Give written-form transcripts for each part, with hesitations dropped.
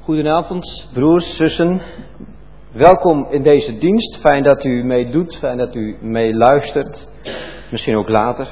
Goedenavond, broers, zussen. Welkom in deze dienst. Fijn dat u meedoet, fijn dat u meeluistert. Misschien ook later.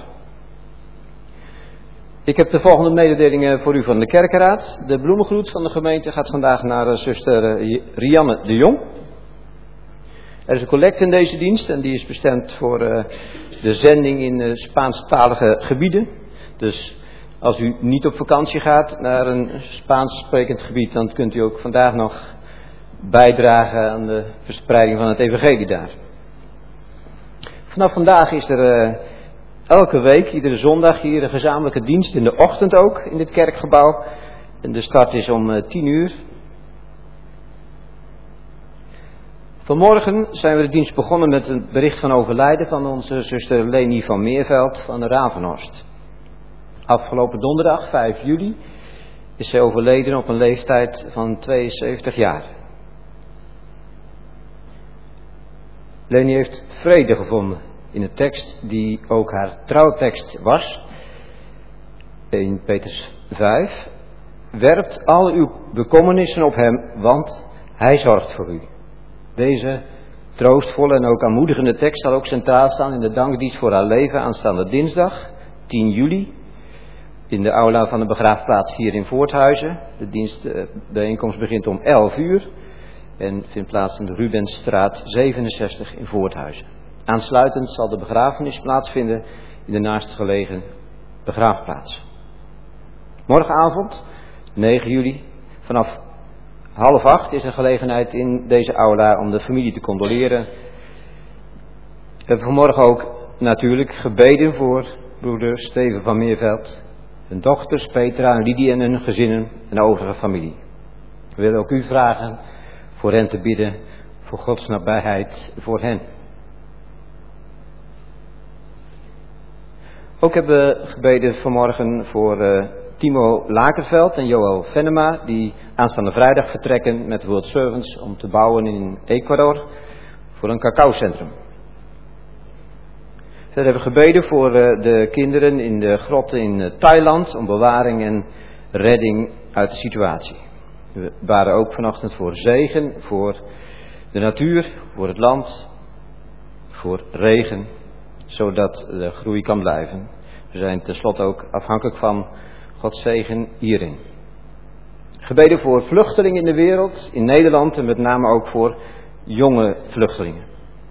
Ik heb de volgende mededelingen voor u van de kerkenraad. De bloemengroet van de gemeente gaat vandaag naar zuster Rianne de Jong. Er is een collecte in deze dienst en die is bestemd voor de zending in Spaanstalige gebieden. Dus als u niet op vakantie gaat naar een Spaans sprekend gebied, dan kunt u ook vandaag nog bijdragen aan de verspreiding van het evangelie daar. Vanaf vandaag is er elke week, iedere zondag hier een gezamenlijke dienst in de ochtend ook in dit kerkgebouw. En de start is om 10:00. Vanmorgen zijn we de dienst begonnen met een bericht van overlijden van onze zuster Leni van Meerveld van de Ravenhorst. Afgelopen donderdag, 5 juli, is zij overleden op een leeftijd van 72 jaar. Leni heeft vrede gevonden in de tekst die ook haar trouwtekst was. 1 Petrus 5. Werpt al uw bekommernissen op hem, want hij zorgt voor u. Deze troostvolle en ook aanmoedigende tekst zal ook centraal staan in de dankdienst voor haar leven aanstaande dinsdag, 10 juli. In de aula van de begraafplaats hier in Voorthuizen. De bijeenkomst begint om 11:00 en vindt plaats in de Rubensstraat 67 in Voorthuizen. Aansluitend zal de begrafenis plaatsvinden in de naastgelegen begraafplaats. Morgenavond, 9 juli, vanaf 7:30 is er gelegenheid in deze aula om de familie te condoleren. We hebben vanmorgen ook natuurlijk gebeden voor broeder Steven van Meerveld, hun dochters Petra en Lydia en hun gezinnen en de overige familie. We willen ook u vragen voor hen te bidden, voor Gods nabijheid voor hen. Ook hebben we gebeden vanmorgen voor Timo Lakerveld en Joël Venema, die aanstaande vrijdag vertrekken met World Servants om te bouwen in Ecuador voor een cacaocentrum. Verder hebben we gebeden voor de kinderen in de grotten in Thailand om bewaring en redding uit de situatie. We waren ook vanochtend voor zegen, voor de natuur, voor het land, voor regen, zodat de groei kan blijven. We zijn tenslotte ook afhankelijk van Gods zegen hierin. Gebeden voor vluchtelingen in de wereld, in Nederland en met name ook voor jonge vluchtelingen.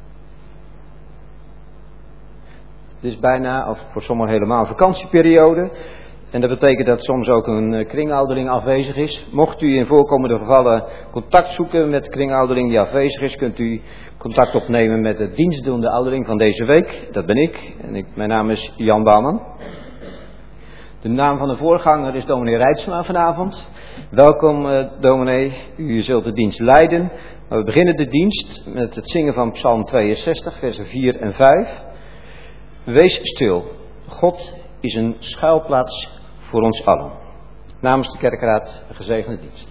Het is bijna, of voor sommigen helemaal, vakantieperiode. En dat betekent dat soms ook een kringouderling afwezig is. Mocht u in voorkomende gevallen contact zoeken met de kringouderling die afwezig is, kunt u contact opnemen met de dienstdoende ouderling van deze week. Dat ben ik. En mijn naam is Jan Bouwman. De naam van de voorganger is dominee Rijtsma vanavond. Welkom dominee, u zult de dienst leiden. Maar we beginnen de dienst met het zingen van Psalm 62, versen 4 en 5. Wees stil, God is een schuilplaats voor ons allen. Namens de kerkraad een gezegende dienst.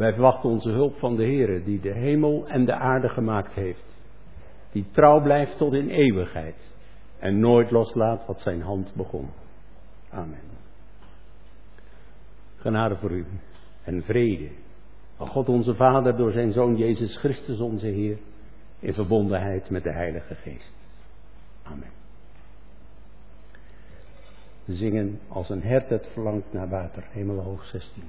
Wij verwachten onze hulp van de Heere, die de hemel en de aarde gemaakt heeft. Die trouw blijft tot in eeuwigheid en nooit loslaat wat zijn hand begon. Amen. Genade voor u en vrede van God onze Vader door zijn Zoon Jezus Christus onze Heer, in verbondenheid met de Heilige Geest. Amen. We zingen als een hert dat verlangt naar water, Hemelhoog 16.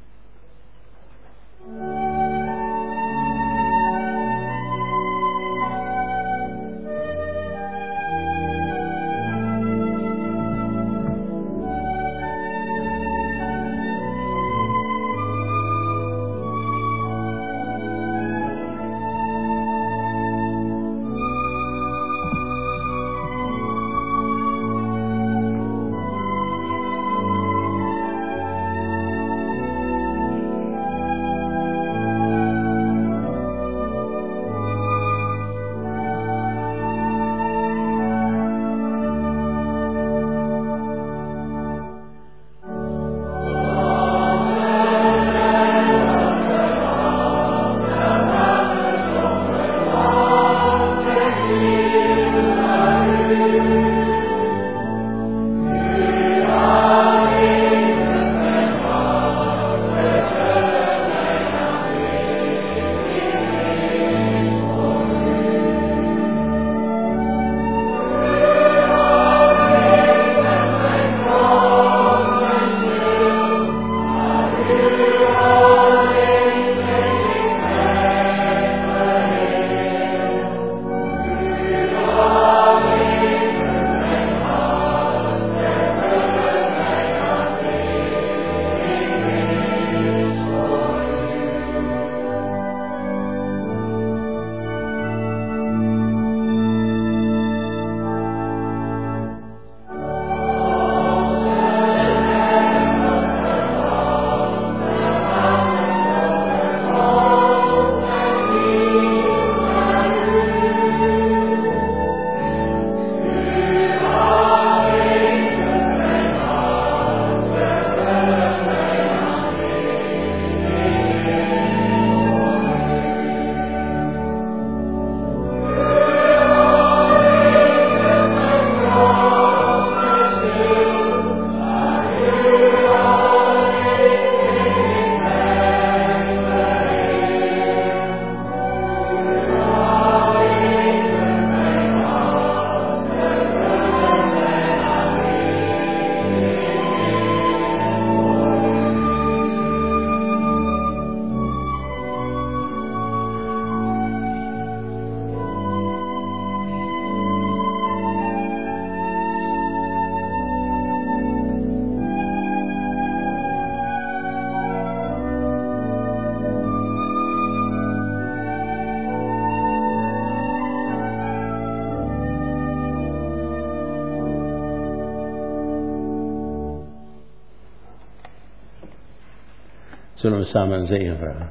Zullen we samen een zegen vragen?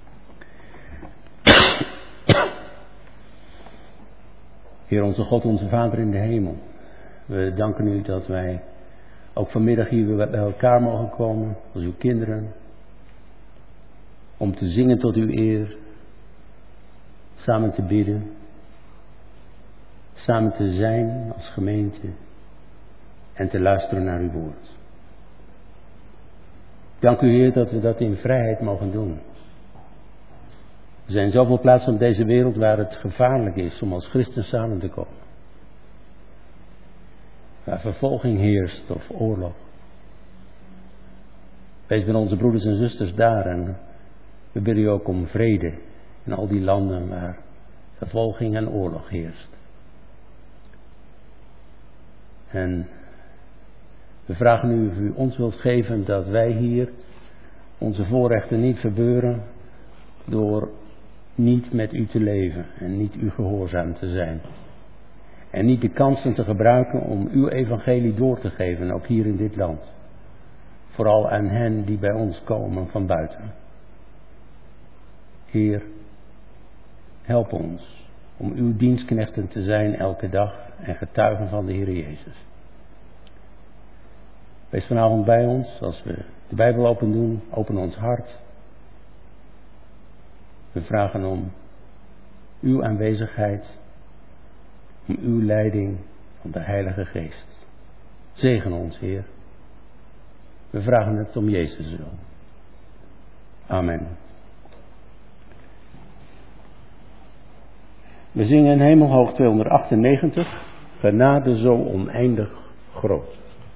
Heer onze God, onze Vader in de hemel. We danken u dat wij ook vanmiddag hier bij elkaar mogen komen als uw kinderen. Om te zingen tot uw eer. Samen te bidden. Samen te zijn als gemeente. En te luisteren naar uw woord. Dank u Heer dat we dat in vrijheid mogen doen. Er zijn zoveel plaatsen op deze wereld waar het gevaarlijk is om als christen samen te komen. Waar vervolging heerst of oorlog. Wees met onze broeders en zusters daar en we bidden u ook om vrede in al die landen waar vervolging en oorlog heerst. En we vragen u of u ons wilt geven dat wij hier onze voorrechten niet verbeuren door niet met u te leven en niet u gehoorzaam te zijn. En niet de kansen te gebruiken om uw evangelie door te geven, ook hier in dit land. Vooral aan hen die bij ons komen van buiten. Heer, help ons om uw dienstknechten te zijn elke dag en getuigen van de Heer Jezus. Wees vanavond bij ons als we de Bijbel open doen, open ons hart. We vragen om uw aanwezigheid, om uw leiding van de Heilige Geest. Zegen ons, Heer. We vragen het om Jezus' wil. Amen. We zingen Hemelhoog 298, genade zo oneindig groot.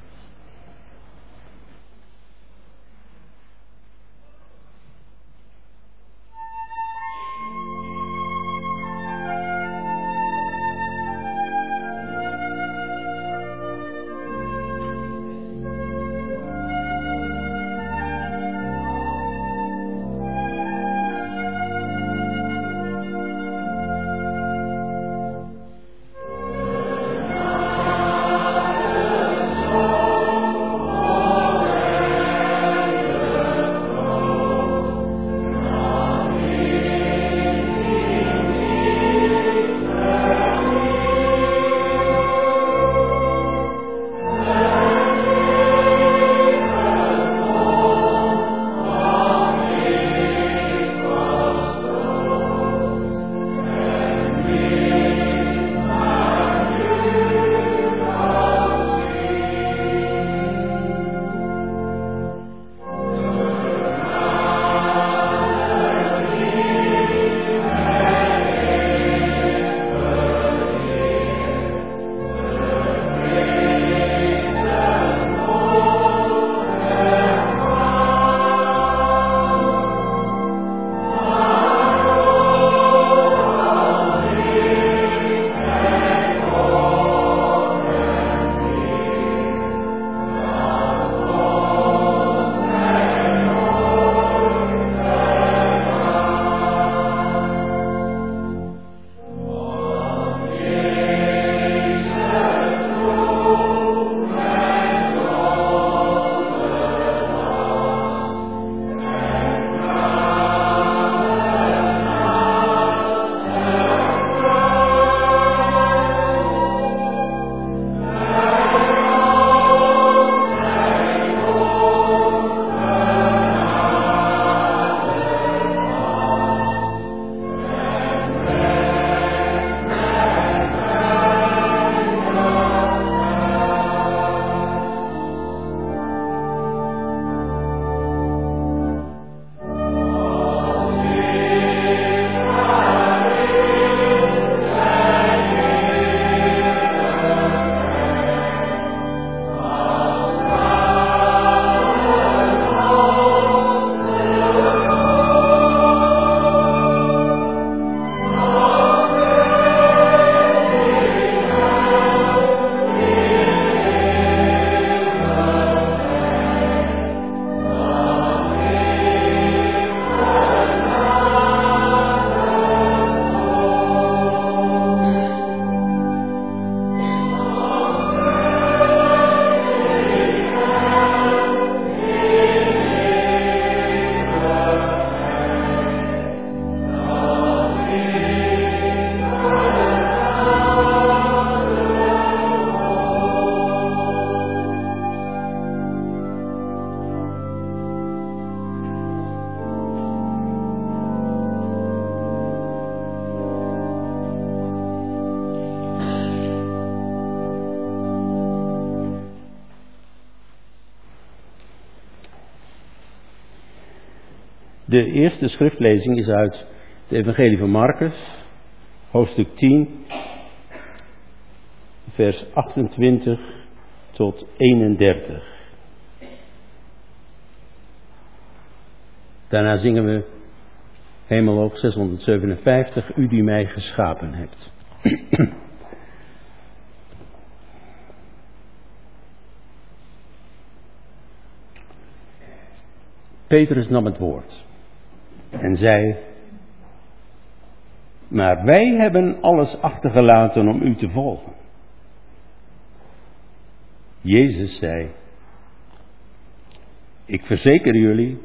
De eerste schriftlezing is uit het Evangelie van Marcus, hoofdstuk 10, vers 28 tot 31. Daarna zingen we Hemelhoog 657, U die mij geschapen hebt. Petrus nam het woord en zei: maar wij hebben alles achtergelaten om u te volgen. Jezus zei: ik verzeker jullie,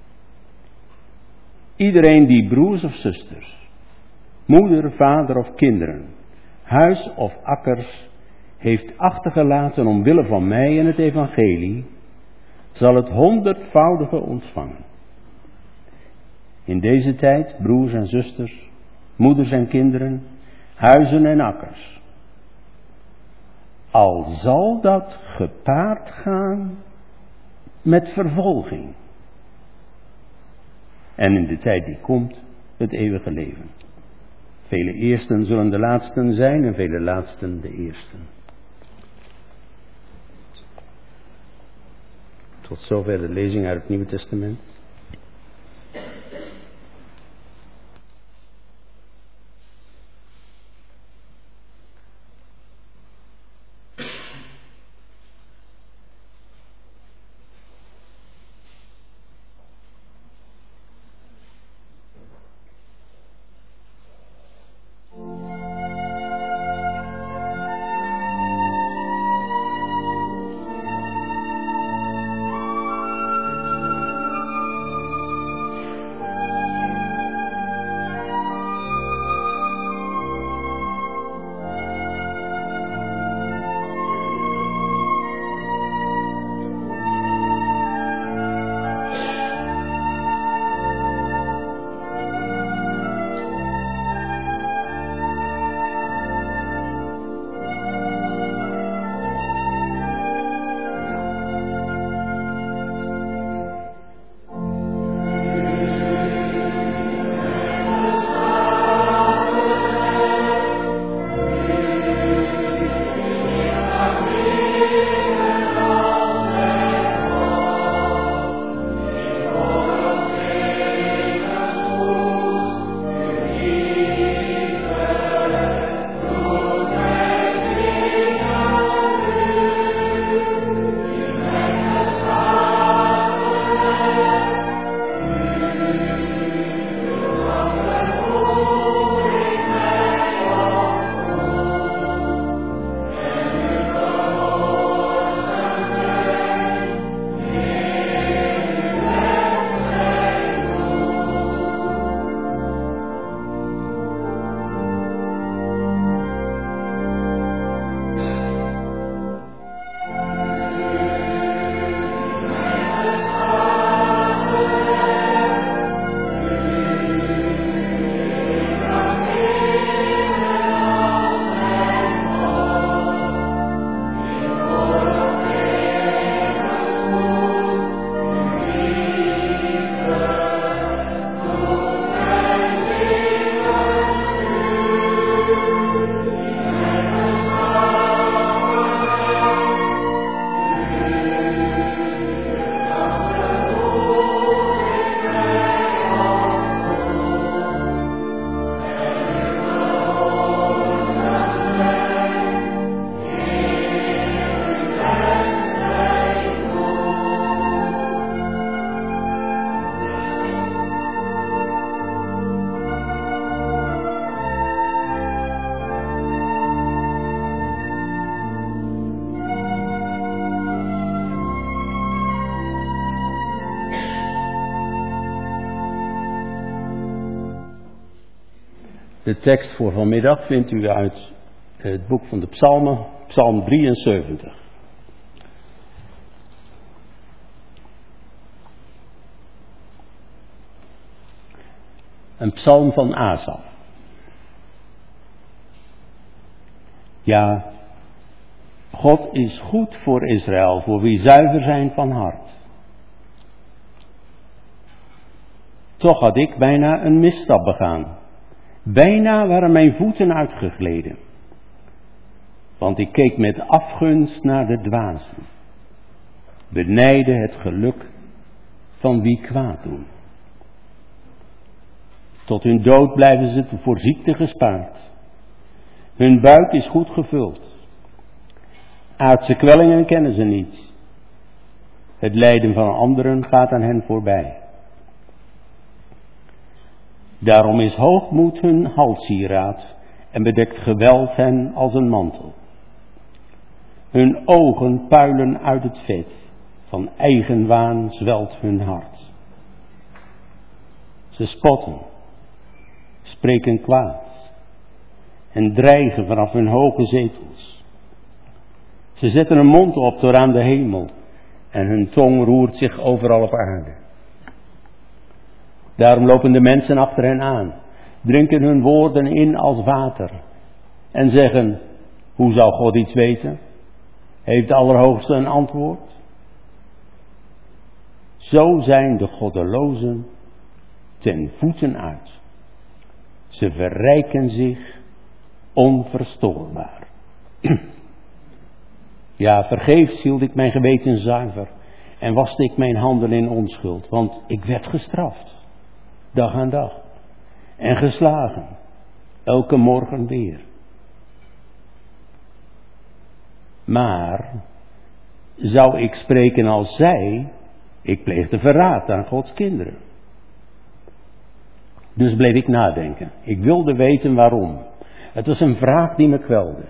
iedereen die broers of zusters, moeder, vader of kinderen, huis of akkers heeft achtergelaten omwille van mij en het evangelie, zal het 100-voudige ontvangen. In deze tijd, broers en zusters, moeders en kinderen, huizen en akkers. Al zal dat gepaard gaan met vervolging. En in de tijd die komt, het eeuwige leven. Vele eersten zullen de laatsten zijn en vele laatsten de eersten. Tot zover de lezing uit het Nieuwe Testament. De tekst voor vanmiddag vindt u uit het boek van de Psalmen, Psalm 73. Een psalm van Asaf. Ja, God is goed voor Israël, voor wie zuiver zijn van hart. Toch had ik bijna een misstap begaan. Bijna waren mijn voeten uitgegleden. Want ik keek met afgunst naar de dwazen. Benijdde het geluk van wie kwaad doen. Tot hun dood blijven ze voor ziekte gespaard. Hun buik is goed gevuld. Aardse kwellingen kennen ze niet. Het lijden van anderen gaat aan hen voorbij. Daarom is hoogmoed hun halssieraad en bedekt geweld hen als een mantel. Hun ogen puilen uit het vet, van eigenwaan zwelt hun hart. Ze spotten, spreken kwaad en dreigen vanaf hun hoge zetels. Ze zetten hun mond op tot aan de hemel en hun tong roert zich overal op aarde. Daarom lopen de mensen achter hen aan, drinken hun woorden in als water en zeggen, hoe zou God iets weten? Heeft de Allerhoogste een antwoord? Zo zijn de goddelozen ten voeten uit. Ze verrijken zich onverstoorbaar. Ja, vergeefs hield ik mijn geweten zuiver en waste ik mijn handen in onschuld, want ik werd gestraft, dag aan dag, en geslagen, elke morgen weer. Maar zou ik spreken als zij, ik pleegde verraad aan Gods kinderen. Dus bleef ik nadenken. Ik wilde weten waarom. Het was een vraag die me kwelde.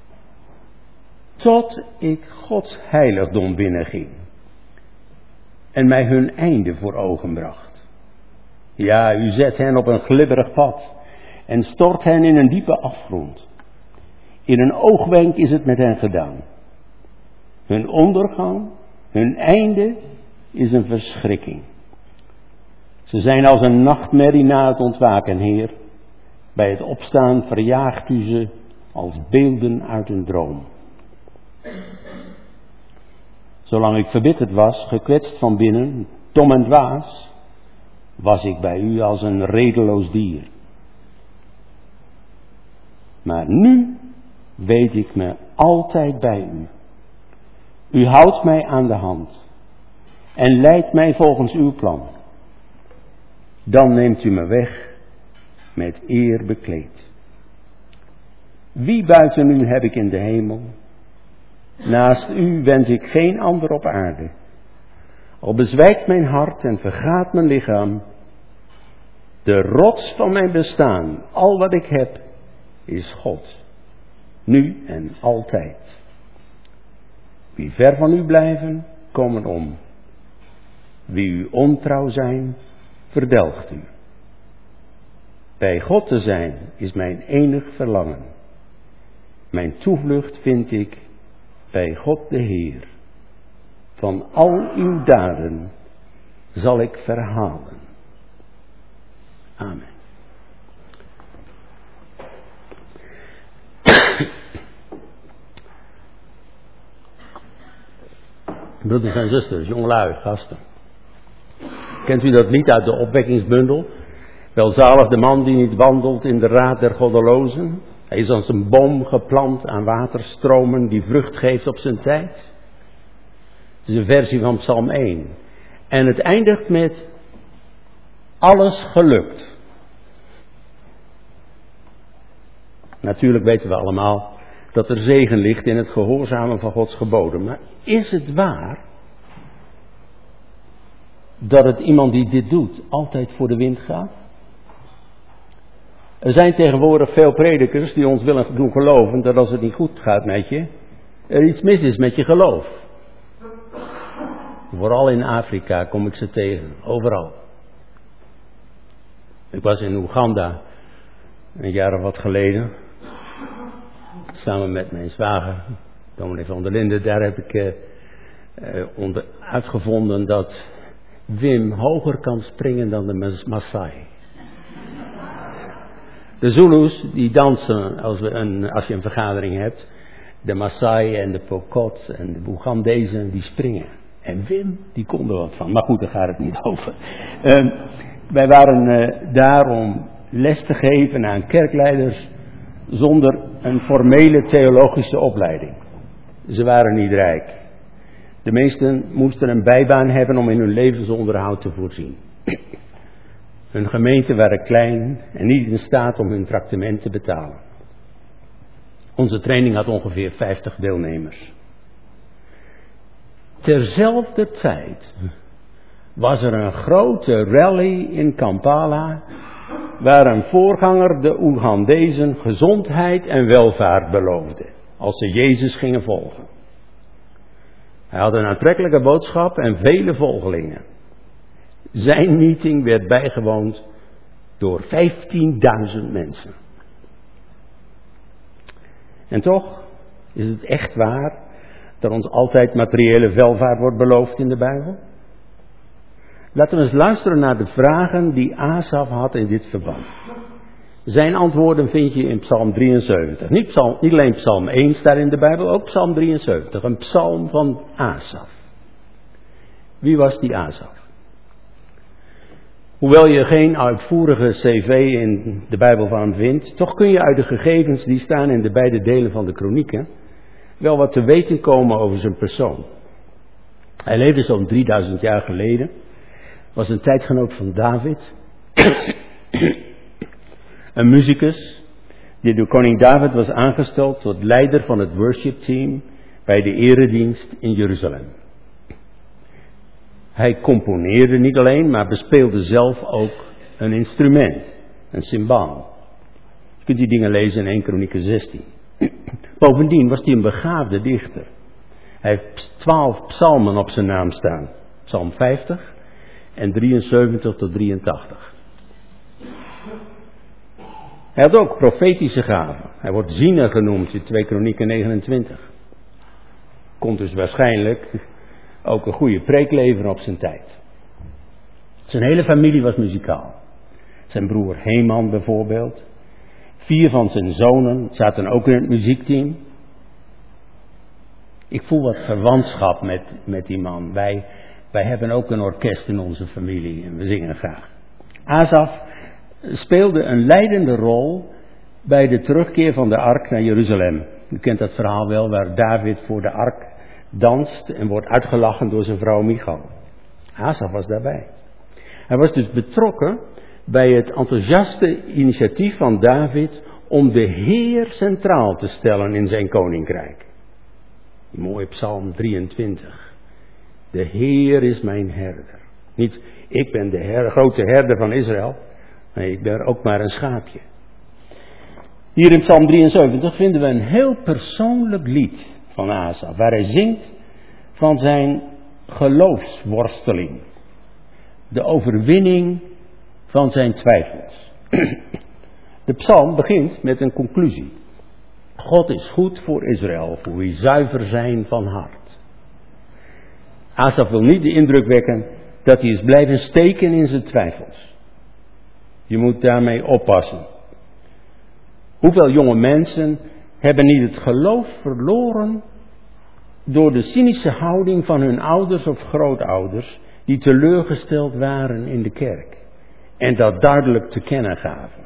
Tot ik Gods heiligdom binnenging en mij hun einde voor ogen bracht. Ja, u zet hen op een glibberig pad en stort hen in een diepe afgrond. In een oogwenk is het met hen gedaan. Hun ondergang, hun einde is een verschrikking. Ze zijn als een nachtmerrie na het ontwaken, Heer. Bij het opstaan verjaagt u ze als beelden uit een droom. Zolang ik verbitterd was, gekwetst van binnen, dom en dwaas, was ik bij u als een redeloos dier. Maar nu weet ik me altijd bij u. U houdt mij aan de hand en leidt mij volgens uw plan. Dan neemt u me weg met eer bekleed. Wie buiten u heb ik in de hemel? Naast u wens ik geen ander op aarde. Al bezwijkt mijn hart en vergaat mijn lichaam. De rots van mijn bestaan, al wat ik heb, is God. Nu en altijd. Wie ver van u blijven, komen om. Wie u ontrouw zijn, verdelgt u. Bij God te zijn is mijn enig verlangen. Mijn toevlucht vind ik bij God de Heer. Van al uw daden zal ik verhalen. Amen. Broeders en zusters, jongelui, gasten. Kent u dat lied uit de opwekkingsbundel? Welzalig de man die niet wandelt in de raad der goddelozen. Hij is als een boom geplant aan waterstromen die vrucht geeft op zijn tijd. Het is een versie van Psalm 1. En het eindigt met alles gelukt. Natuurlijk weten we allemaal dat er zegen ligt in het gehoorzamen van Gods geboden. Maar is het waar dat het iemand die dit doet altijd voor de wind gaat? Er zijn tegenwoordig veel predikers die ons willen doen geloven dat als het niet goed gaat met je, er iets mis is met je geloof. Vooral in Afrika kom ik ze tegen, overal. Ik was in Oeganda een jaar of wat geleden, samen met mijn zwager, dominee van der Linden. Daar heb ik uitgevonden dat Wim hoger kan springen dan de Maasai. De Zulus die dansen als je een vergadering hebt. De Maasai en de Pokot en de Boegandezen die springen. En Wim die kon er wat van. Maar goed, daar gaat het niet over. Wij waren daar om les te geven aan kerkleiders zonder een formele theologische opleiding. Ze waren niet rijk. De meesten moesten een bijbaan hebben om in hun levensonderhoud te voorzien. Hun gemeenten waren klein en niet in staat om hun traktement te betalen. Onze training had ongeveer 50 deelnemers. Terzelfde tijd was er een grote rally in Kampala, waar een voorganger de Oegandezen gezondheid en welvaart beloofde, als ze Jezus gingen volgen. Hij had een aantrekkelijke boodschap en vele volgelingen. Zijn meeting werd bijgewoond door 15.000 mensen. En toch is het echt waar dat ons altijd materiële welvaart wordt beloofd in de Bijbel. Laten we eens luisteren naar de vragen die Asaf had in dit verband. Zijn antwoorden vind je in Psalm 73. Niet alleen Psalm 1 staat in de Bijbel, ook Psalm 73. Een psalm van Asaf. Wie was die Asaf? Hoewel je geen uitvoerige cv in de Bijbel van hem vindt, toch kun je uit de gegevens die staan in de beide delen van de kronieken wel wat te weten komen over zijn persoon. Hij leefde zo'n 3000 jaar geleden, was een tijdgenoot van David, een muzikus die door koning David was aangesteld tot leider van het worshipteam bij de eredienst in Jeruzalem. Hij componeerde niet alleen, maar bespeelde zelf ook een instrument, een cymbaal. Je kunt die dingen lezen in 1 Kronieken 16. Bovendien was hij een begaafde dichter. Hij heeft 12 psalmen op zijn naam staan. Psalm 50 en 73 tot 83. Hij had ook profetische gaven. Hij wordt ziener genoemd in 2 Kronieken 29. Komt dus waarschijnlijk ook een goede preek leveren op zijn tijd. Zijn hele familie was muzikaal. Zijn broer Heman bijvoorbeeld. 4 van zijn zonen zaten ook in het muziekteam. Ik voel wat verwantschap met die man. Wij hebben ook een orkest in onze familie en we zingen graag. Asaf speelde een leidende rol bij de terugkeer van de ark naar Jeruzalem. U kent dat verhaal wel, waar David voor de ark danst en wordt uitgelachen door zijn vrouw Michal. Asaf was daarbij. Hij was dus betrokken bij het enthousiaste initiatief van David om de Heer centraal te stellen in zijn koninkrijk. Mooi Psalm 23. De Heer is mijn herder. Niet, ik ben de grote herder van Israël. Nee, ik ben ook maar een schaapje. Hier in Psalm 73 vinden we een heel persoonlijk lied van Asaf, waar hij zingt van zijn geloofsworsteling. De overwinning van zijn twijfels. De psalm begint met een conclusie. God is goed voor Israël, voor wie zuiver zijn van hart. Asaf wil niet de indruk wekken dat hij is blijven steken in zijn twijfels. Je moet daarmee oppassen. Hoeveel jonge mensen hebben niet het geloof verloren door de cynische houding van hun ouders of grootouders die teleurgesteld waren in de kerk en dat duidelijk te kennen gaven.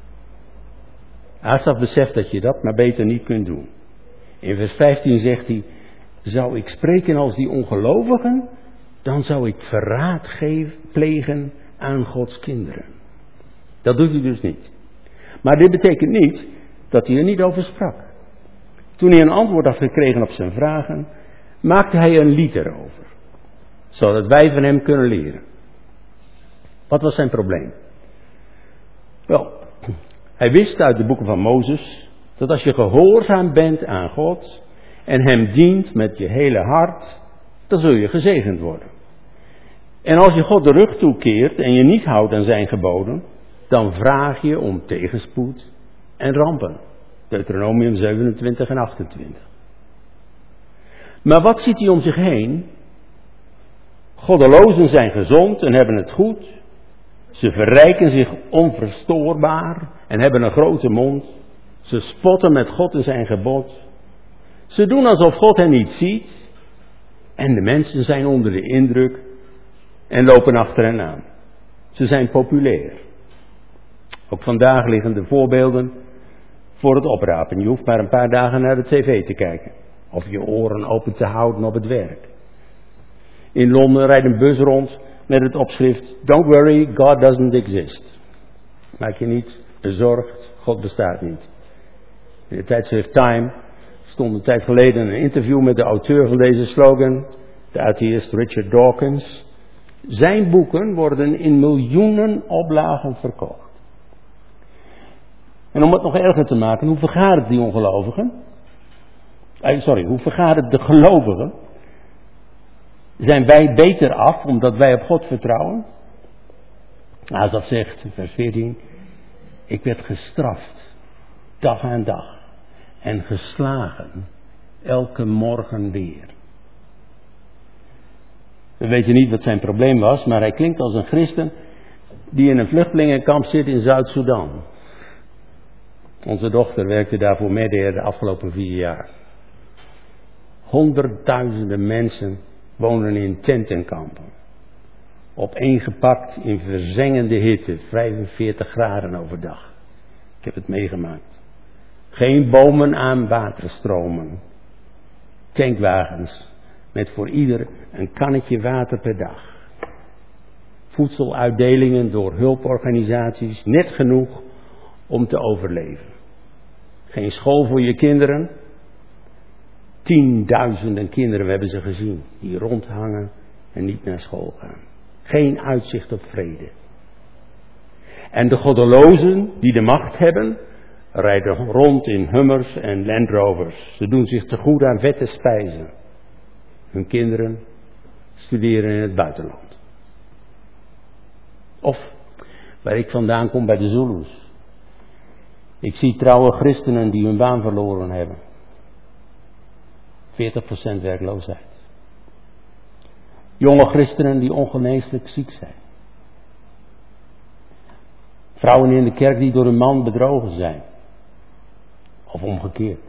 Asaf beseft dat je dat maar beter niet kunt doen. In vers 15 zegt hij, zou ik spreken als die ongelovigen, dan zou ik verraad plegen aan Gods kinderen. Dat doet hij dus niet. Maar dit betekent niet dat hij er niet over sprak. Toen hij een antwoord had gekregen op zijn vragen, maakte hij een lied erover. Zodat wij van hem kunnen leren. Wat was zijn probleem? Wel, hij wist uit de boeken van Mozes dat als je gehoorzaam bent aan God en hem dient met je hele hart, dan zul je gezegend worden. En als je God de rug toekeert en je niet houdt aan zijn geboden, dan vraag je om tegenspoed en rampen. Deuteronomium 27 en 28. Maar wat ziet hij om zich heen? Goddelozen zijn gezond en hebben het goed. Ze verrijken zich onverstoorbaar en hebben een grote mond. Ze spotten met God en zijn gebod. Ze doen alsof God hen niet ziet. En de mensen zijn onder de indruk en lopen achter hen aan. Ze zijn populair. Ook vandaag liggen de voorbeelden voor het oprapen. Je hoeft maar een paar dagen naar de tv te kijken. Of je oren open te houden op het werk. In Londen rijdt een bus rond met het opschrift: Don't worry, God doesn't exist. Maak je niet bezorgd, God bestaat niet. In het tijdschrift Time stond een tijd geleden een interview met de auteur van deze slogan, de atheïst Richard Dawkins. Zijn boeken worden in miljoenen oplagen verkocht. En om het nog erger te maken, hoe vergaat het die ongelovigen? Hoe vergaat het de gelovigen? Zijn wij beter af omdat wij op God vertrouwen? Asaf zegt in vers 14, ik werd gestraft, dag aan dag, en geslagen, elke morgen weer. We weten niet wat zijn probleem was, maar hij klinkt als een christen die in een vluchtelingenkamp zit in Zuid-Soedan. Onze dochter werkte daar voor Medeer de afgelopen 4 jaar. Honderdduizenden mensen wonen in tentenkampen. Opeengepakt in verzengende hitte, 45 graden overdag. Ik heb het meegemaakt. Geen bomen aan waterstromen. Tankwagens met voor ieder een kannetje water per dag. Voedseluitdelingen door hulporganisaties, net genoeg om te overleven. Geen school voor je kinderen. 10.000 kinderen, we hebben ze gezien, die rondhangen en niet naar school gaan. Geen uitzicht op vrede. En de goddelozen die de macht hebben, rijden rond in Hummers en Land Rovers. Ze doen zich te goed aan vette spijzen. Hun kinderen studeren in het buitenland. Of, waar ik vandaan kom bij de Zulus. Ik zie trouwe christenen die hun baan verloren hebben. 40% werkloosheid. Jonge christenen die ongeneeslijk ziek zijn. Vrouwen in de kerk die door een man bedrogen zijn. Of omgekeerd.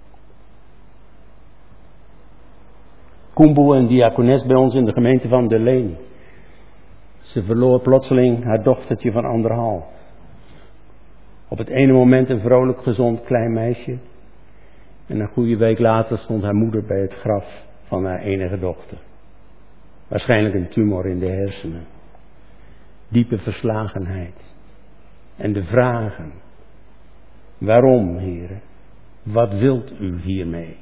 Koemboe, een diakones bij ons in de gemeente van De Leni. Ze verloor plotseling haar dochtertje van 1,5. Op het ene moment een vrolijk, gezond klein meisje. En een goede week later stond haar moeder bij het graf van haar enige dochter. Waarschijnlijk een tumor in de hersenen. Diepe verslagenheid. En de vragen. Waarom, heren? Wat wilt u hiermee?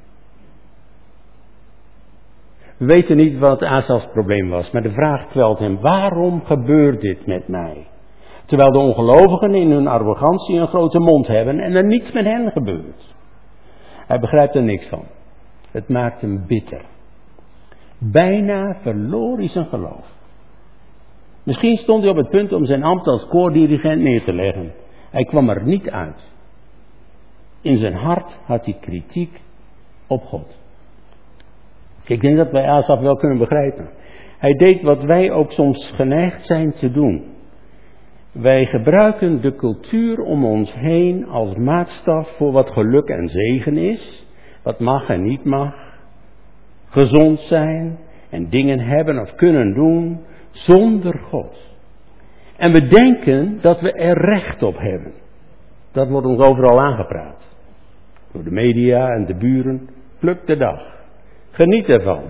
We weten niet wat Asafs probleem was, maar de vraag kwelt hem. Waarom gebeurt dit met mij? Terwijl de ongelovigen in hun arrogantie een grote mond hebben en er niets met hen gebeurt. Hij begrijpt er niks van. Het maakt hem bitter. Bijna verloor hij zijn geloof. Misschien stond hij op het punt om zijn ambt als koordirigent neer te leggen. Hij kwam er niet uit. In zijn hart had hij kritiek op God. Ik denk dat wij Asaf wel kunnen begrijpen. Hij deed wat wij ook soms geneigd zijn te doen. Wij gebruiken de cultuur om ons heen als maatstaf voor wat geluk en zegen is. Wat mag en niet mag. Gezond zijn en dingen hebben of kunnen doen zonder God. En we denken dat we er recht op hebben. Dat wordt ons overal aangepraat. Door de media en de buren. Pluk de dag. Geniet ervan.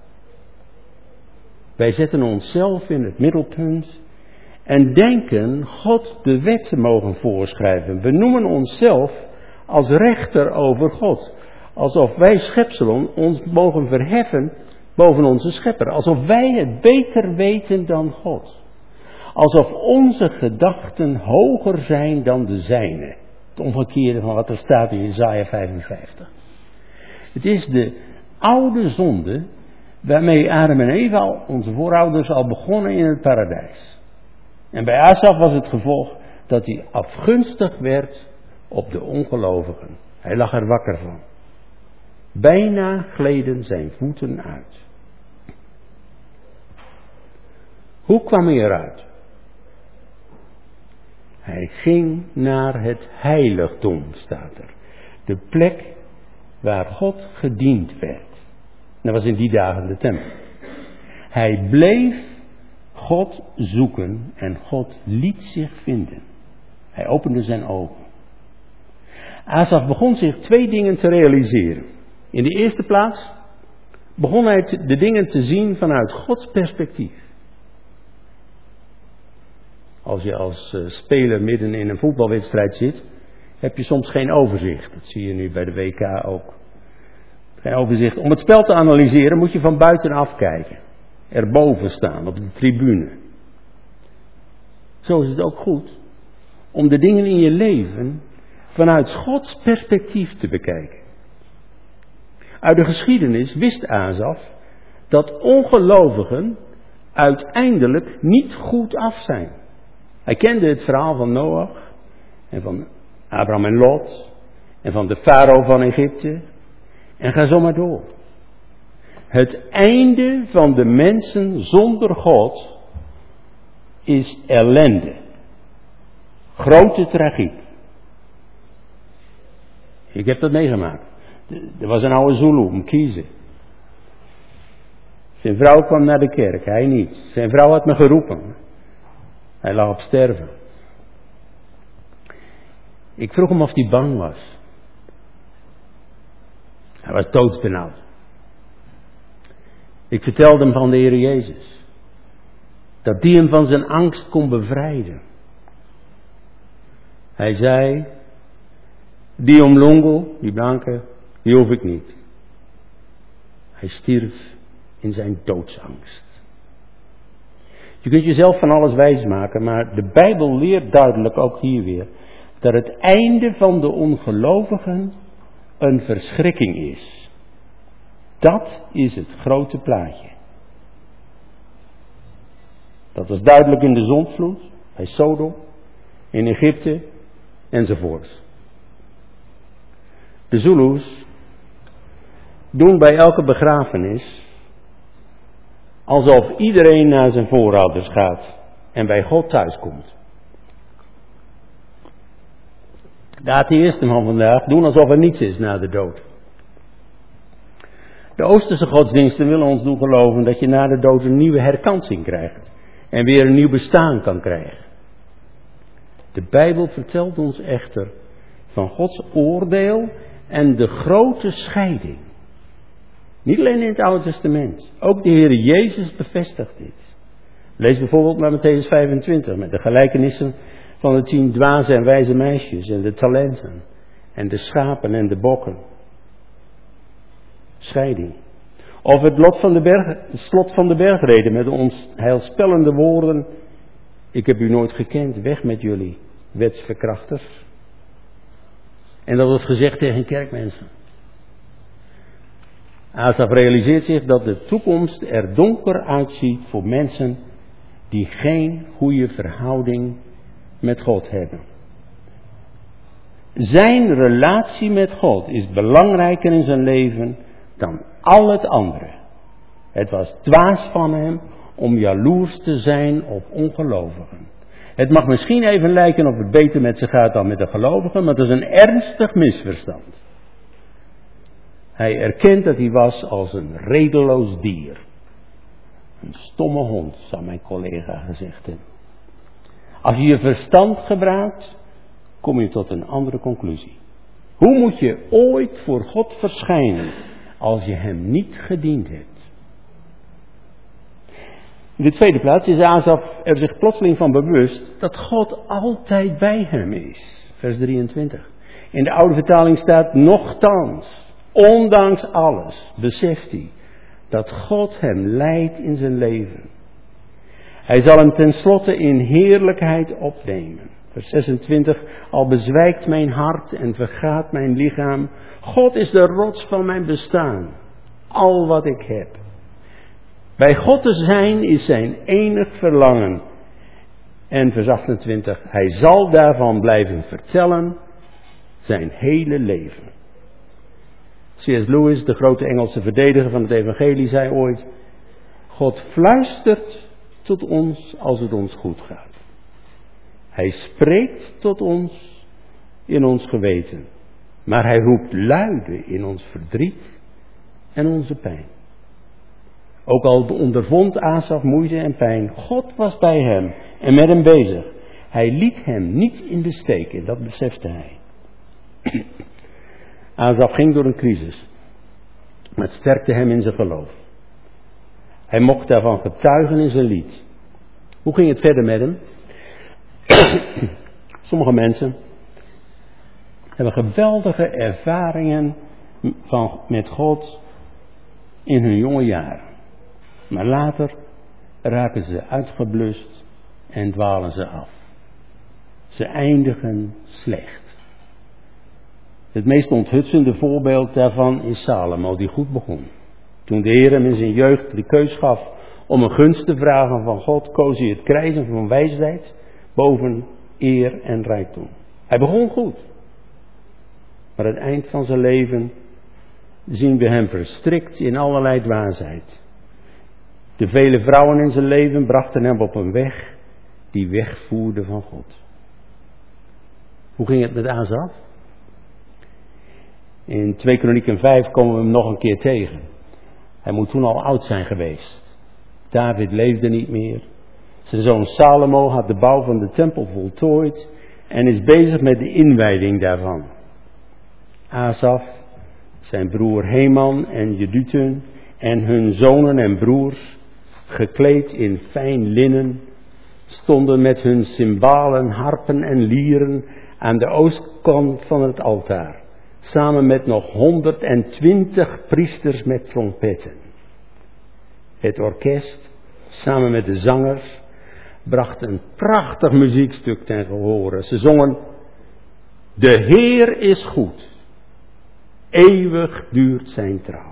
Wij zetten onszelf in het middelpunt en denken God de wet te mogen voorschrijven. We noemen onszelf als rechter over God. Alsof wij schepselen ons mogen verheffen boven onze schepper. Alsof wij het beter weten dan God. Alsof onze gedachten hoger zijn dan de zijne. Het omgekeerde van wat er staat in Jesaja 55. Het is de oude zonde waarmee Adam en Eva, onze voorouders, al begonnen in het paradijs. En bij Asaf was het gevolg dat hij afgunstig werd op de ongelovigen. Hij lag er wakker van. Bijna gleden zijn voeten uit. Hoe kwam hij eruit? Hij ging naar het heiligdom, staat er. De plek waar God gediend werd. Dat was in die dagen de tempel. Hij bleef God zoeken en God liet zich vinden. Hij opende zijn ogen. Asaf begon zich 2 dingen te realiseren. In de eerste plaats begon hij de dingen te zien vanuit Gods perspectief. Als je als speler midden in een voetbalwedstrijd zit, heb je soms geen overzicht. Dat zie je nu bij de WK ook. Geen overzicht. Om het spel te analyseren moet je van buitenaf kijken. Erboven staan, op de tribune. Zo is het ook goed om de dingen in je leven vanuit Gods perspectief te bekijken. Uit de geschiedenis wist Asaf dat ongelovigen uiteindelijk niet goed af zijn. Hij kende het verhaal van Noach en van Abraham en Lot en van de farao van Egypte en ga zo maar door. Het einde van de mensen zonder God is ellende. Grote tragiek. Ik heb dat meegemaakt. Er was een oude Zulu, Mkhize. Zijn vrouw kwam naar de kerk, hij niet. Zijn vrouw had me geroepen. Hij lag op sterven. Ik vroeg hem of hij bang was. Hij was doodsbenauwd. Ik vertelde hem van de Heer Jezus. Dat die hem van zijn angst kon bevrijden. Hij zei, die omlongo, die blanke, die hoef ik niet. Hij stierf in zijn doodsangst. Je kunt jezelf van alles wijsmaken, maar de Bijbel leert duidelijk, ook hier weer, dat het einde van de ongelovigen een verschrikking is. Dat is het grote plaatje. Dat was duidelijk in de zondvloed, bij Sodom, in Egypte enzovoort. De Zulus doen bij elke begrafenis alsof iedereen naar zijn voorouders gaat en bij God thuis komt. De atheïsten van vandaag doen alsof er niets is na de dood. De Oosterse godsdiensten willen ons doen geloven dat je na de dood een nieuwe herkansing krijgt en weer een nieuw bestaan kan krijgen. De Bijbel vertelt ons echter van Gods oordeel en de grote scheiding. Niet alleen in het Oude Testament. Ook de Heer Jezus bevestigt dit. Lees bijvoorbeeld maar Mattheüs 25 met de gelijkenissen van de 10 dwaze en wijze meisjes en de talenten en de schapen en de bokken. Scheiding. Of het slot van de bergreden met ons heilspellende woorden: ik heb u nooit gekend, weg met jullie, wetsverkrachters. En dat wordt gezegd tegen kerkmensen. Asaf realiseert zich dat de toekomst er donker uitziet voor mensen die geen goede verhouding met God hebben. Zijn relatie met God is belangrijker in zijn leven dan al het andere. Het was dwaas van hem om jaloers te zijn op ongelovigen. Het mag misschien even lijken of het beter met ze gaat dan met de gelovigen, maar dat is een ernstig misverstand. Hij erkent dat hij was als een redeloos dier. Een stomme hond, zou mijn collega gezegd hebben. Als je je verstand gebruikt, kom je tot een andere conclusie. Hoe moet je ooit voor God verschijnen als je hem niet gediend hebt? In de tweede plaats is Asaf er zich plotseling van bewust dat God altijd bij hem is. Vers 23. In de oude vertaling staat: nochtans, ondanks alles, beseft hij dat God hem leidt in zijn leven. Hij zal hem tenslotte in heerlijkheid opnemen. Vers 26. Al bezwijkt mijn hart en vergaat mijn lichaam, God is de rots van mijn bestaan. Al wat ik heb. Bij God te zijn is zijn enig verlangen. En vers 28. Hij zal daarvan blijven vertellen zijn hele leven. C.S. Lewis, de grote Engelse verdediger van het evangelie, zei ooit: God fluistert tot ons als het ons goed gaat. Hij spreekt tot ons in ons geweten. Maar hij roept luide in ons verdriet en onze pijn. Ook al ondervond Asaf moeite en pijn, God was bij hem en met hem bezig. Hij liet hem niet in de steek en dat besefte hij. Asaf ging door een crisis, maar het sterkte hem in zijn geloof. Hij mocht daarvan getuigen in zijn lied. Hoe ging het verder met hem? Sommige mensen hebben geweldige ervaringen met God in hun jonge jaren. Maar later raken ze uitgeblust en dwalen ze af. Ze eindigen slecht. Het meest onthutsende voorbeeld daarvan is Salomo, die goed begon. Toen de Heer hem in zijn jeugd de keus gaf om een gunst te vragen van God, koos hij het krijgen van wijsheid boven eer en rijkdom. Hij begon goed. Maar het eind van zijn leven zien we hem verstrikt in allerlei dwaasheid. De vele vrouwen in zijn leven brachten hem op een weg die wegvoerde van God. Hoe ging het met Asaf? In 2 Kronieken 5 komen we hem nog een keer tegen. Hij moet toen al oud zijn geweest. David leefde niet meer. Zijn zoon Salomo had de bouw van de tempel voltooid en is bezig met de inwijding daarvan. Asaf, zijn broer Heman en Jedutun en hun zonen en broers, gekleed in fijn linnen, stonden met hun cymbalen, harpen en lieren aan de oostkant van het altaar, samen met nog 120 priesters met trompetten. Het orkest, samen met de zangers, bracht een prachtig muziekstuk ten gehore. Ze zongen: De Heer is goed, eeuwig duurt zijn trouw.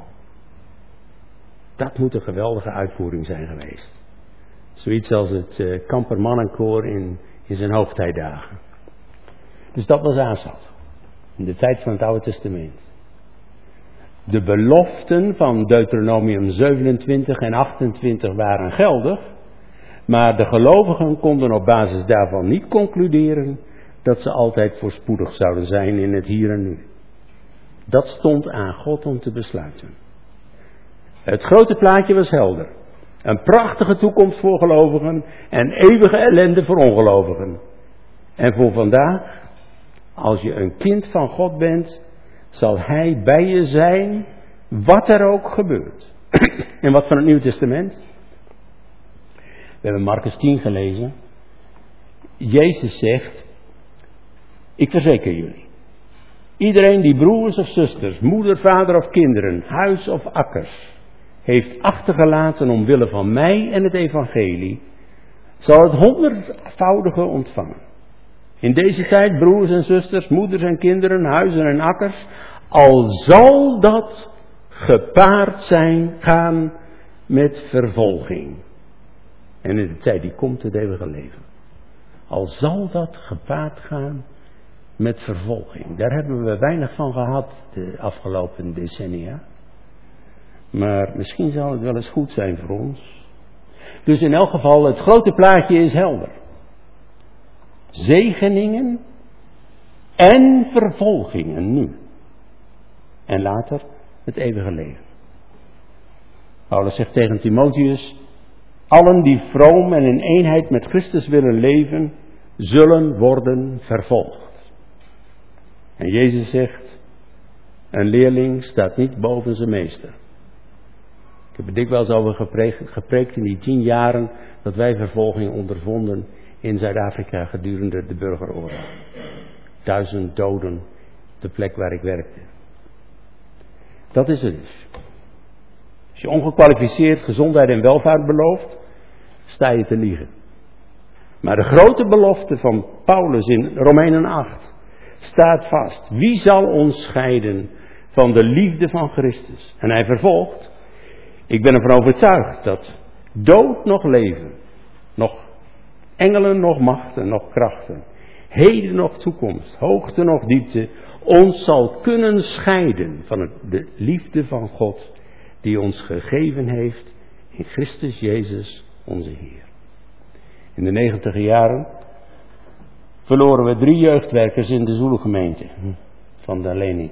Dat moet een geweldige uitvoering zijn geweest. Zoiets als het Kampermannenkoor in zijn hoogtijdagen. Dus dat was Asaf, in de tijd van het Oude Testament. De beloften van Deuteronomium 27 en 28 waren geldig, maar de gelovigen konden op basis daarvan niet concluderen dat ze altijd voorspoedig zouden zijn in het hier en nu. Dat stond aan God om te besluiten. Het grote plaatje was helder. Een prachtige toekomst voor gelovigen en eeuwige ellende voor ongelovigen. En voor vandaag, als je een kind van God bent, zal Hij bij je zijn, wat er ook gebeurt. En wat van het Nieuwe Testament? We hebben Marcus 10 gelezen. Jezus zegt: ik verzeker jullie, iedereen die broers of zusters, moeder, vader of kinderen, huis of akkers heeft achtergelaten omwille van mij en het evangelie, zal het 100-voudige ontvangen. In deze tijd broers en zusters, moeders en kinderen, huizen en akkers, al zal dat gepaard gaan met vervolging. En in de tijd die komt, het eeuwige leven. Al zal dat gepaard gaan met vervolging. Daar hebben we weinig van gehad de afgelopen decennia. Maar misschien zal het wel eens goed zijn voor ons. Dus in elk geval, het grote plaatje is helder. Zegeningen en vervolgingen nu. En later het eeuwige leven. Paulus zegt tegen Timotheus: allen die vroom en in eenheid met Christus willen leven, zullen worden vervolgd. En Jezus zegt: een leerling staat niet boven zijn meester. Ik heb er dikwijls over gepreekt in die 10 jaren dat wij vervolging ondervonden in Zuid-Afrika gedurende de burgeroorlog. 1000 doden op de plek waar ik werkte. Dat is het dus. Als je ongekwalificeerd gezondheid en welvaart belooft, sta je te liegen. Maar de grote belofte van Paulus in Romeinen 8 staat vast. Wie zal ons scheiden van de liefde van Christus? En hij vervolgt: ik ben ervan overtuigd dat dood nog leven, nog engelen nog machten, nog krachten, heden nog toekomst, hoogte nog diepte, ons zal kunnen scheiden van de liefde van God die ons gegeven heeft in Christus Jezus onze Heer. In de 90 jaren verloren we 3 jeugdwerkers in de Zulu-gemeente van de Leni.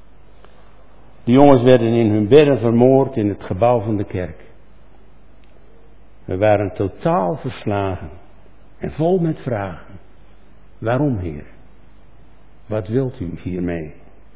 De jongens werden in hun bedden vermoord in het gebouw van de kerk. We waren totaal verslagen en vol met vragen. Waarom, Heer? Wat wilt u hiermee?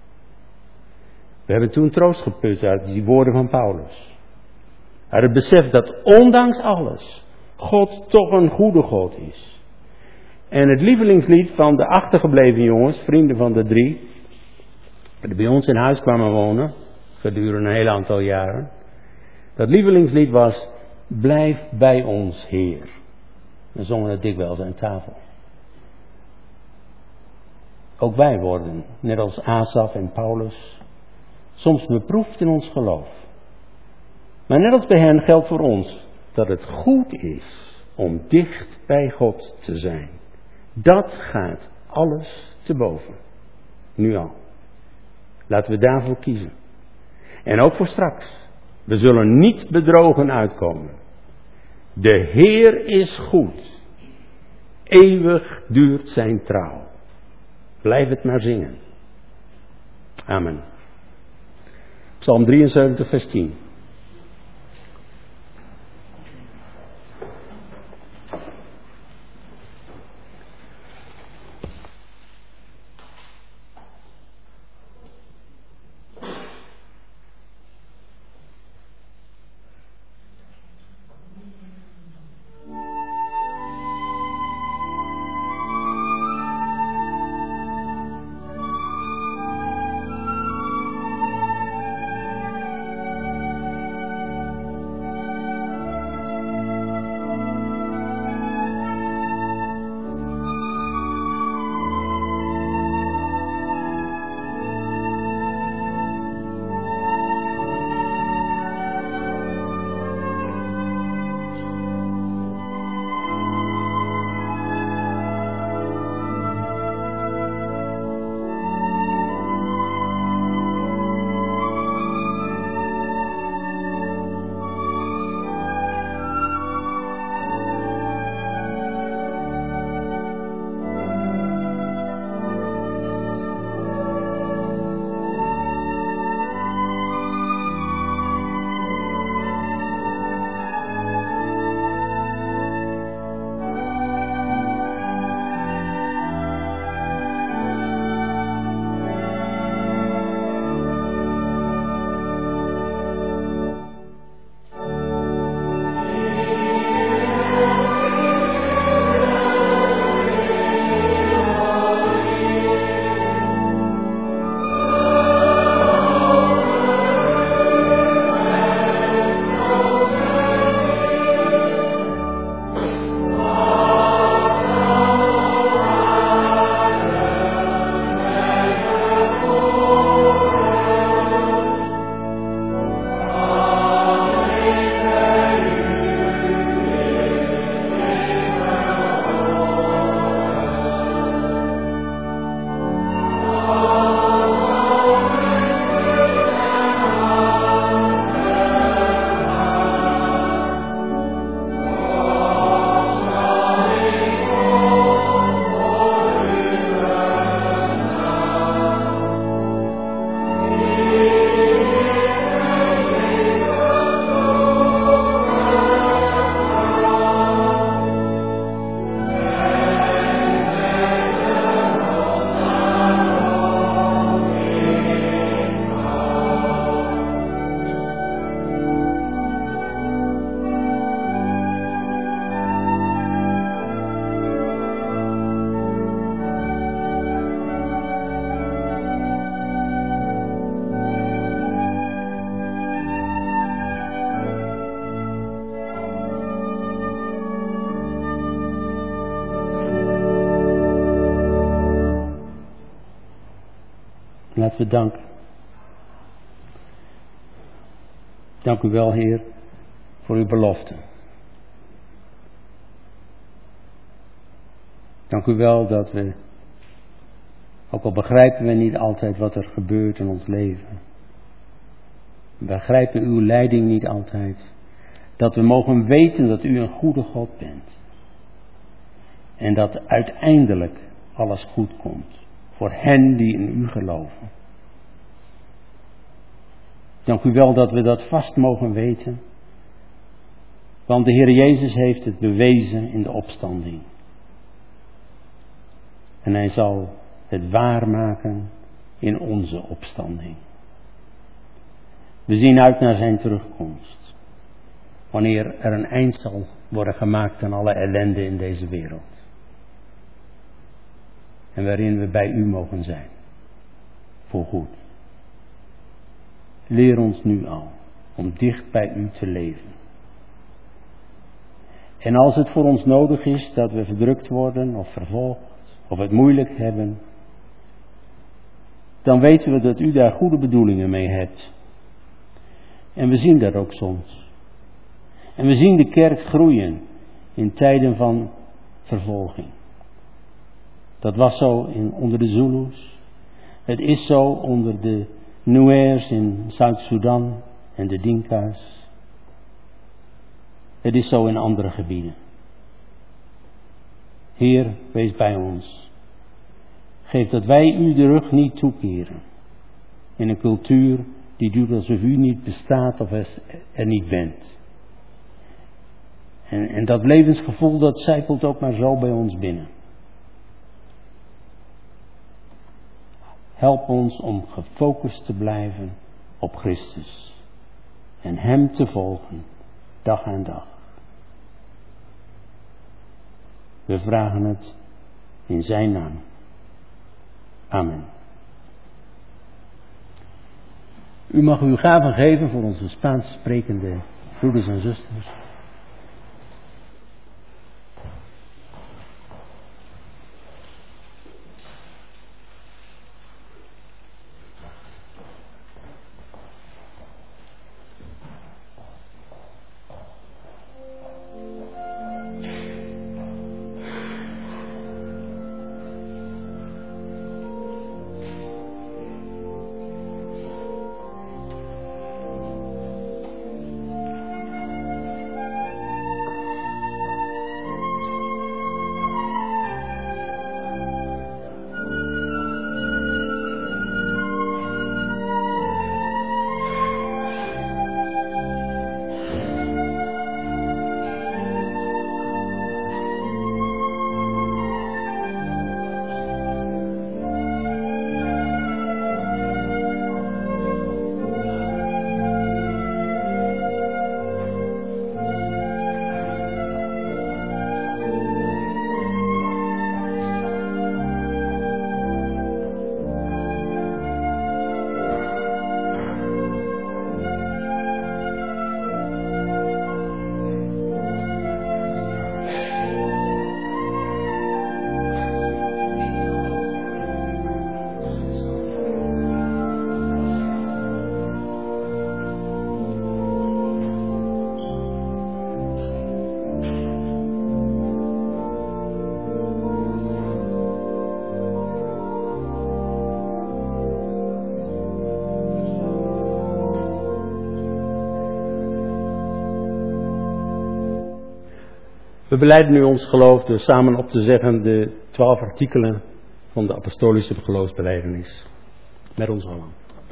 We hebben toen troost geput uit die woorden van Paulus. Uit het besef dat ondanks alles God toch een goede God is. En het lievelingslied van de achtergebleven jongens, vrienden van de 3, die bij ons in huis kwamen wonen, gedurende een heel aantal jaren. Dat lievelingslied was: blijf bij ons, Heer. We zongen het dikwijls aan tafel. Ook wij worden, net als Asaf en Paulus, soms beproefd in ons geloof. Maar net als bij hen geldt voor ons dat het goed is om dicht bij God te zijn. Dat gaat alles te boven. Nu al. Laten we daarvoor kiezen. En ook voor straks. We zullen niet bedrogen uitkomen. De Heer is goed. Eeuwig duurt zijn trouw. Blijf het maar zingen. Amen. Psalm 73 vers 10. Laten we danken. Dank u wel, Heer, voor uw belofte. Dank u wel dat we, ook al begrijpen we niet altijd wat er gebeurt in ons leven, we begrijpen uw leiding niet altijd, dat we mogen weten dat u een goede God bent. En dat uiteindelijk alles goed komt voor hen die in u geloven. Dank u wel dat we dat vast mogen weten. Want de Heer Jezus heeft het bewezen in de opstanding. En hij zal het waarmaken in onze opstanding. We zien uit naar zijn terugkomst. Wanneer er een eind zal worden gemaakt aan alle ellende in deze wereld. En waarin we bij u mogen zijn. Voor goed. Leer ons nu al om dicht bij u te leven. En als het voor ons nodig is dat we verdrukt worden of vervolgd of het moeilijk hebben, dan weten we dat u daar goede bedoelingen mee hebt. En we zien dat ook soms. En we zien de kerk groeien in tijden van vervolging. Dat was zo onder de Zulus. Het is zo onder de Nuers in Zuid-Soedan en de Dinka's. Het is zo in andere gebieden. Heer, wees bij ons. Geef dat wij u de rug niet toekeren. In een cultuur die doet alsof u niet bestaat of er niet bent. En dat levensgevoel dat zijpelt ook maar zo bij ons binnen. Help ons om gefocust te blijven op Christus. En Hem te volgen, dag aan dag. We vragen het in zijn naam. Amen. U mag uw gaven geven voor onze Spaans sprekende broeders en zusters. We belijden nu ons geloof door samen op te zeggen de 12 artikelen van de apostolische geloofsbelijdenis. Met ons allen.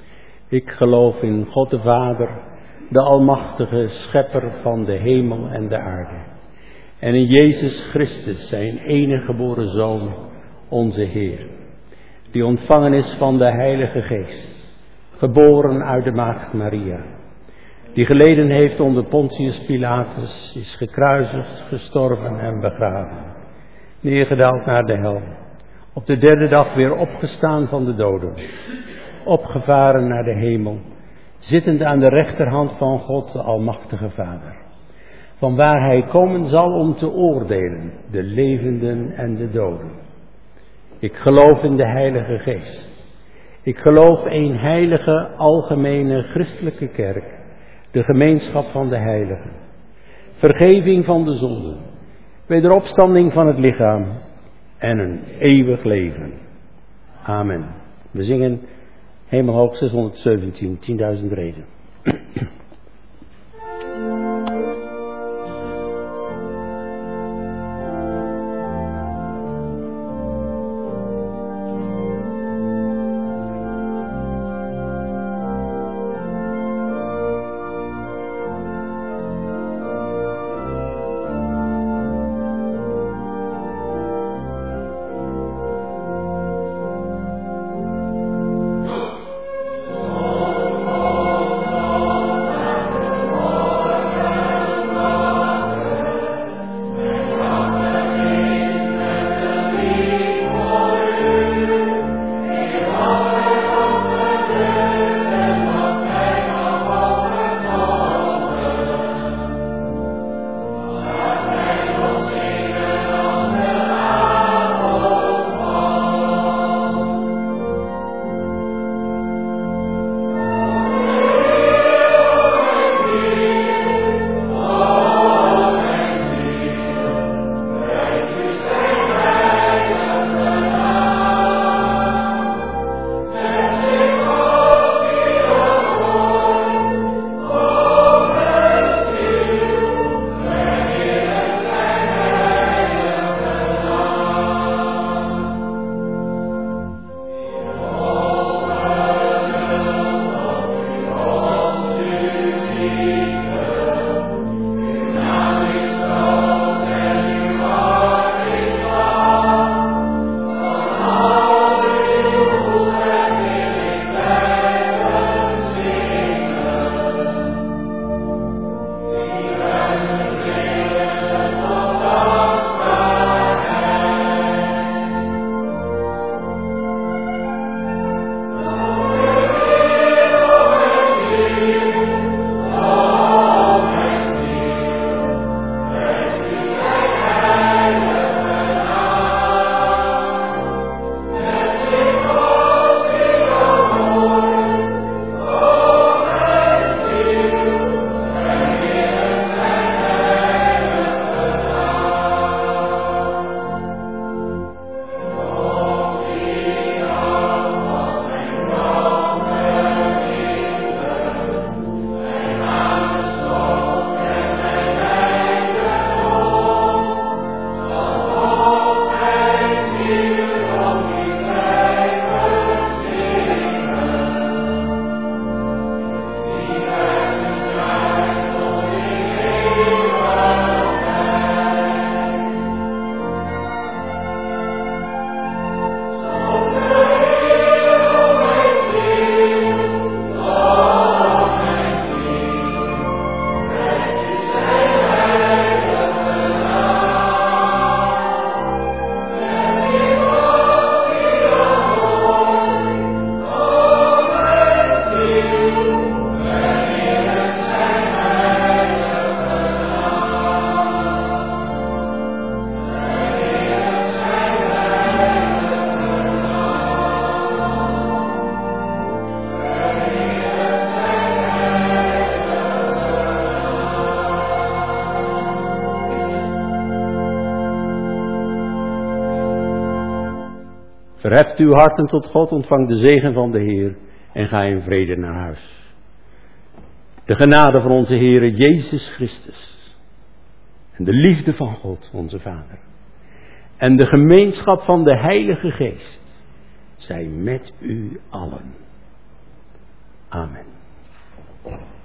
Ik geloof in God de Vader, de almachtige schepper van de hemel en de aarde. En in Jezus Christus, zijn enige geboren Zoon, onze Heer. Die ontvangen is van de Heilige Geest. Geboren uit de Maagd Maria. Die geleden heeft onder Pontius Pilatus, is gekruisigd, gestorven en begraven. Neergedaald naar de hel. Op de 3e dag weer opgestaan van de doden. Opgevaren naar de hemel. Zittend aan de rechterhand van God, de Almachtige Vader. Vanwaar hij komen zal om te oordelen, de levenden en de doden. Ik geloof in de Heilige Geest. Ik geloof één heilige, algemene, christelijke kerk. De gemeenschap van de heiligen. Vergeving van de zonden. Wederopstanding van het lichaam. En een eeuwig leven. Amen. We zingen Hemelhoog 617, 10.000 reden. Verheft uw harten tot God, ontvang de zegen van de Heer en ga in vrede naar huis. De genade van onze Heere Jezus Christus en de liefde van God, onze Vader, en de gemeenschap van de Heilige Geest zij met u allen. Amen.